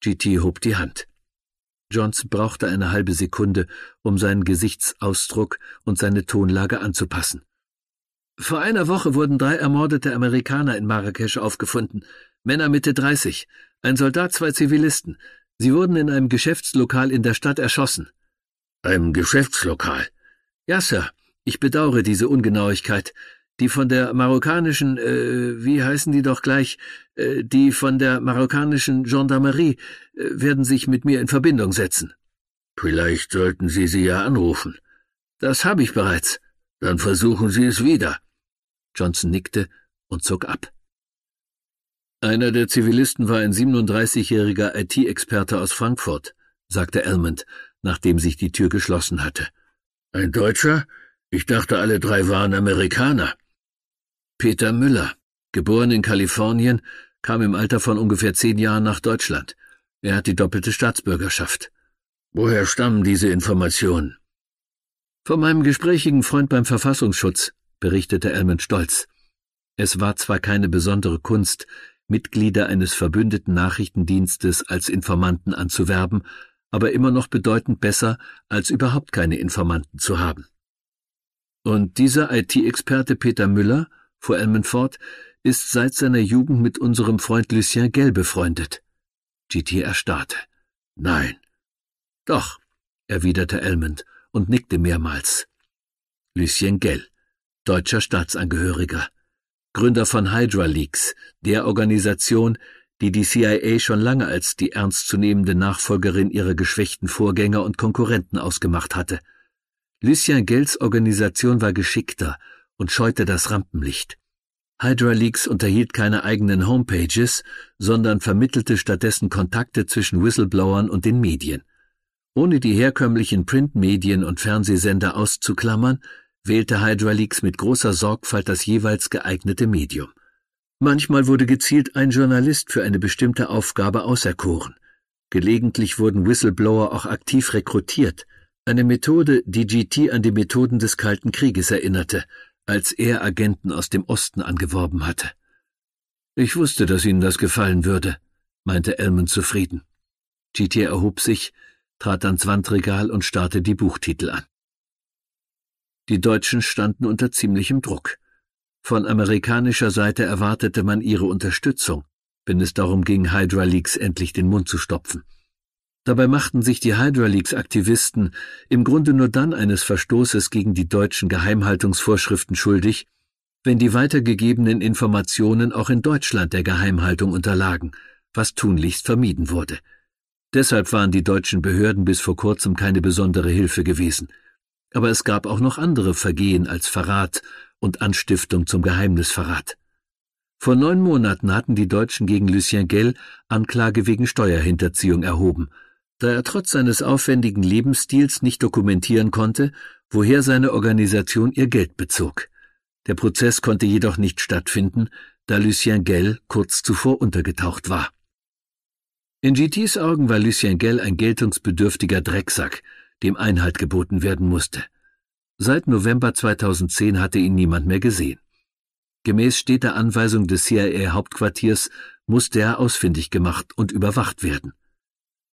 GT hob die Hand. Johnson brauchte eine halbe Sekunde, um seinen Gesichtsausdruck und seine Tonlage anzupassen. »Vor einer Woche wurden 3 ermordete Amerikaner in Marrakesch aufgefunden. Männer Mitte 30, ein Soldat, 2 Zivilisten. Sie wurden in einem Geschäftslokal in der Stadt erschossen.« »Einem Geschäftslokal?« »Ja, Sir. Ich bedauere diese Ungenauigkeit. Die von der marokkanischen, wie heißen die doch gleich, die von der marokkanischen Gendarmerie werden sich mit mir in Verbindung setzen.« »Vielleicht sollten Sie sie ja anrufen.« »Das habe ich bereits.« »Dann versuchen Sie es wieder.« Johnson nickte und zog ab. »Einer der Zivilisten war ein 37-jähriger IT-Experte aus Frankfurt«, sagte Almond, nachdem sich die Tür geschlossen hatte. »Ein Deutscher? Ich dachte, alle 3 waren Amerikaner.« »Peter Müller, geboren in Kalifornien, kam im Alter von ungefähr 10 Jahren nach Deutschland. Er hat die doppelte Staatsbürgerschaft.« »Woher stammen diese Informationen?« »Von meinem gesprächigen Freund beim Verfassungsschutz«, berichtete Almond stolz. Es war zwar keine besondere Kunst, Mitglieder eines verbündeten Nachrichtendienstes als Informanten anzuwerben, aber immer noch bedeutend besser, als überhaupt keine Informanten zu haben. »Und dieser IT-Experte Peter Müller«, fuhr Almond fort, »ist seit seiner Jugend mit unserem Freund Lucien Gell befreundet.« GT erstarrte. »Nein.« »Doch«, erwiderte Almond und nickte mehrmals. Lucien Gell, deutscher Staatsangehöriger, Gründer von Hydra Leaks, der Organisation, die die CIA schon lange als die ernstzunehmende Nachfolgerin ihrer geschwächten Vorgänger und Konkurrenten ausgemacht hatte. Lucien Gells Organisation war geschickter und scheute das Rampenlicht. Hydra Leaks unterhielt keine eigenen Homepages, sondern vermittelte stattdessen Kontakte zwischen Whistleblowern und den Medien. Ohne die herkömmlichen Printmedien und Fernsehsender auszuklammern, wählte Hydra Leaks mit großer Sorgfalt das jeweils geeignete Medium. Manchmal wurde gezielt ein Journalist für eine bestimmte Aufgabe auserkoren. Gelegentlich wurden Whistleblower auch aktiv rekrutiert, eine Methode, die GT an die Methoden des Kalten Krieges erinnerte, als er Agenten aus dem Osten angeworben hatte. »Ich wusste, dass Ihnen das gefallen würde«, meinte Almond zufrieden. GT erhob sich, trat ans Wandregal und starrte die Buchtitel an. Die Deutschen standen unter ziemlichem Druck. Von amerikanischer Seite erwartete man ihre Unterstützung, wenn es darum ging, Hydra Leaks endlich den Mund zu stopfen. Dabei machten sich die Hydra Leaks-Aktivisten im Grunde nur dann eines Verstoßes gegen die deutschen Geheimhaltungsvorschriften schuldig, wenn die weitergegebenen Informationen auch in Deutschland der Geheimhaltung unterlagen, was tunlichst vermieden wurde. Deshalb waren die deutschen Behörden bis vor kurzem keine besondere Hilfe gewesen. Aber es gab auch noch andere Vergehen als Verrat und Anstiftung zum Geheimnisverrat. Vor 9 Monaten hatten die Deutschen gegen Lucien Gell Anklage wegen Steuerhinterziehung erhoben, da er trotz seines aufwendigen Lebensstils nicht dokumentieren konnte, woher seine Organisation ihr Geld bezog. Der Prozess konnte jedoch nicht stattfinden, da Lucien Gell kurz zuvor untergetaucht war. In GTs Augen war Lucien Gell ein geltungsbedürftiger Drecksack, dem Einhalt geboten werden musste. Seit November 2010 hatte ihn niemand mehr gesehen. Gemäß steter Anweisung des CIA-Hauptquartiers musste er ausfindig gemacht und überwacht werden.